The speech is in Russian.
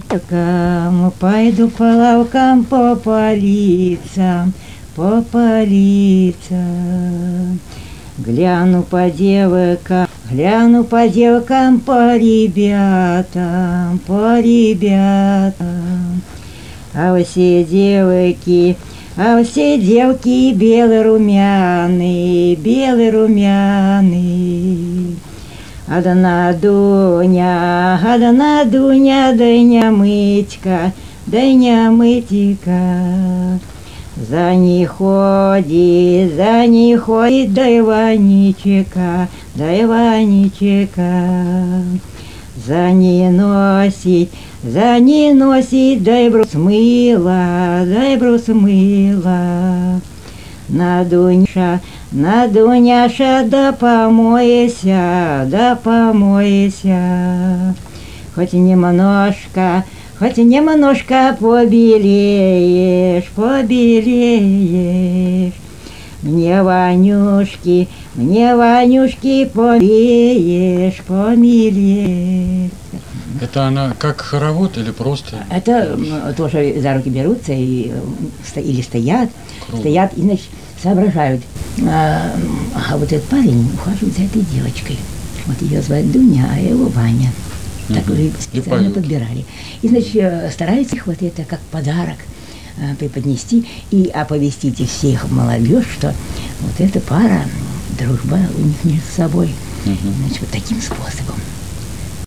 Пойду по лавкам, по полицам, по полицам. Гляну по девкам, по ребятам, по ребятам. А все девки белые румяные, белые румяные. Одна Дуня, Дыня мытька, Дыня мытька. За ней ходит, да Иваничека, да Иваничека. За ней носит, дай брус мыла, дай брус мыла. На Дуняша, да помойся, да помойся. Хоть немножко побелеешь, побелеешь. Мне Ванюшки помилеешь, помилеешь. Это она как хоровод или просто? Это тоже за руки берутся или стоят, и, значит, соображают. А вот этот парень ухаживает за этой девочкой. Вот ее звать Дуня, а его Ваня. Так уже специально подбирали. И, значит, стараются их вот это как подарок преподнести и оповестить всех молодежь, что вот эта пара, дружба у них между собой. Значит, вот таким способом.